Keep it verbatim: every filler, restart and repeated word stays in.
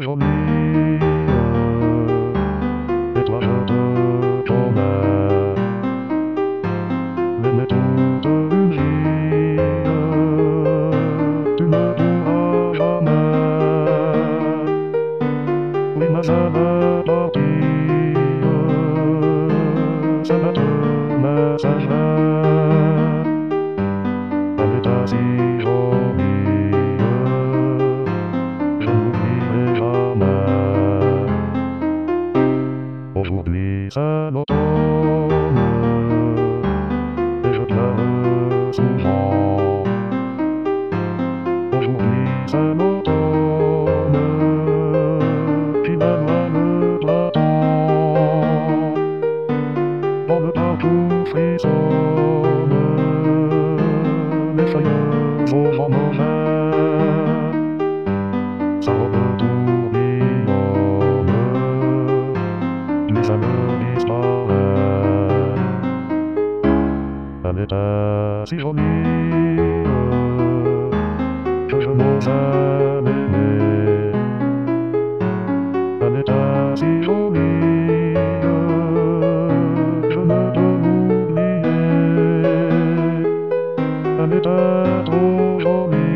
jolie. Et toi je te promets d'aimer toute une vie. Tu ne pourras jamais. Oui mais je veux partir. Je veux te messager. Elle était si jolie. Je n'oublierai jamais. Aujourd'hui c'est l'automne et je pleure souvent. Aujourd'hui c'est l'automne qui m'éloigne le printemps. Dans le partout frissonne les feuilles aux vents mauvais. Sa robe tourbillonne, les ailes disparaissent. Elle était si jolie que je n'osais l'aimer. Elle était si jolie que je ne peux l'oublier. Elle était trop jolie.